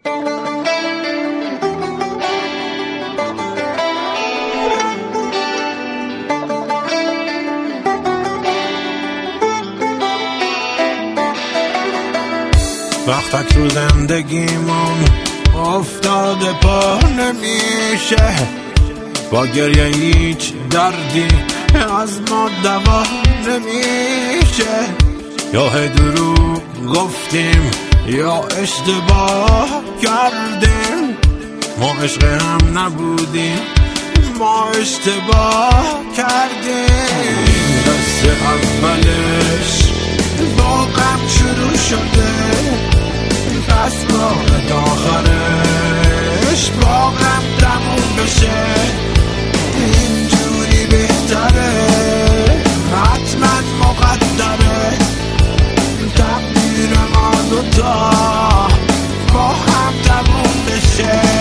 وقتک رو زندگیمون افتاده پا نمیشه، با گریه هیچ دردی از ما دوا نمیشه. یا دروغ گفتیم یا اشتباه کردیم، ما عشق هم نبودیم، ما اشتباه کردیم. این قصه اولش با غم شروع شده، پس باید آخرش با غم تموم بشه. اینجوری بهتره، حتما مقدره، تقدیر ما دوتا با هم تموم بشه.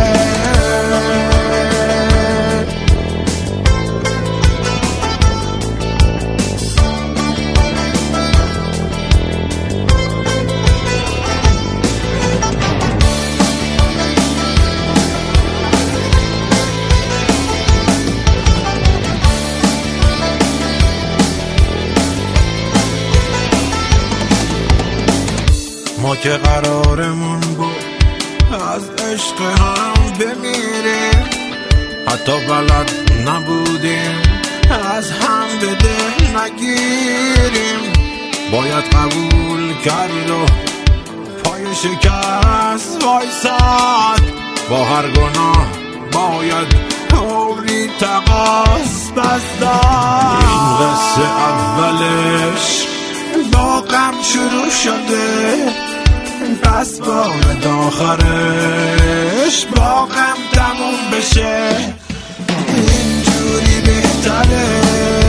ما که قرارمون بود از عشق هم بمیریم، حتی بلد نبودیم از هم بده نگیریم. باید قبول کرد و پای شکست وایساد، با هر گناه باید عمری تقاص بس داد. این قصه اولش با غم شروع شده، پس باید آخرش با غم تموم بشه. اینجوری بهتره،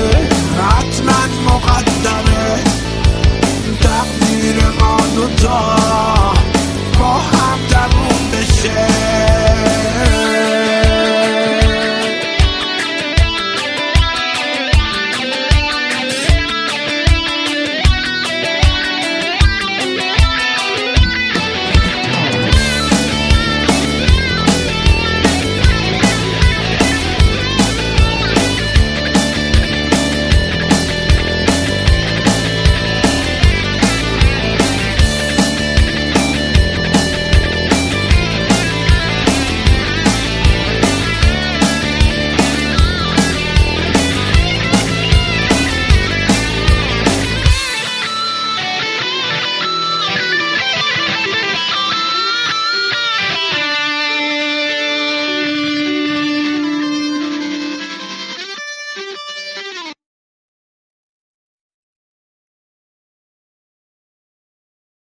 حتما مقدره، تقدیر ما دوتا